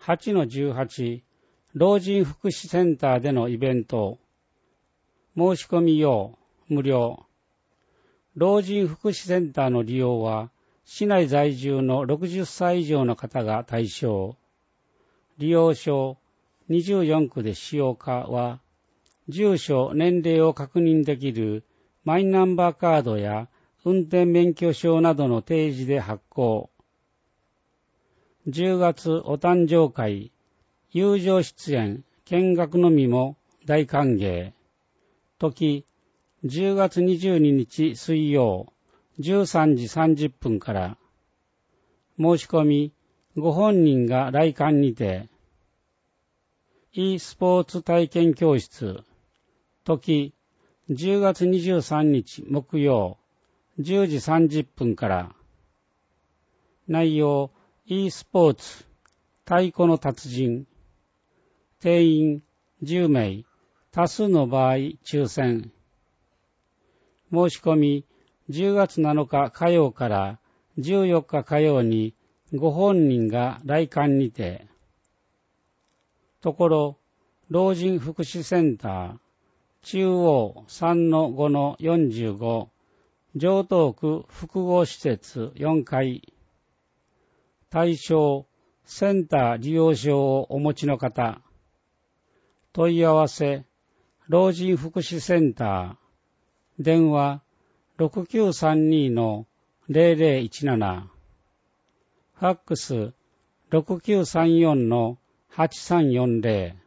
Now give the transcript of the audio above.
8-18 老人福祉センターでのイベント。申し込み用無料。老人福祉センターの利用は市内在住の60歳以上の方が対象。利用証24区で使用かは住所、年齢を確認できるマイナンバーカードや運転免許証などの提示で発行。10月お誕生会、友情出演、見学のみも大歓迎。時、10月22日水曜、13時30分から。申し込み、ご本人が来館にて。e スポーツ体験教室。時、10月23日木曜、10時30分から。内容、e スポーツ、太鼓の達人。定員10名、多数の場合抽選。申し込み、10月7日火曜から14日火曜にご本人が来館にて。ところ、老人福祉センター、中央 3-5-45 城東区複合施設4階。対象、センター利用証をお持ちの方。問い合わせ、老人福祉センター。電話、6932-0017。ファックス、6934-8340。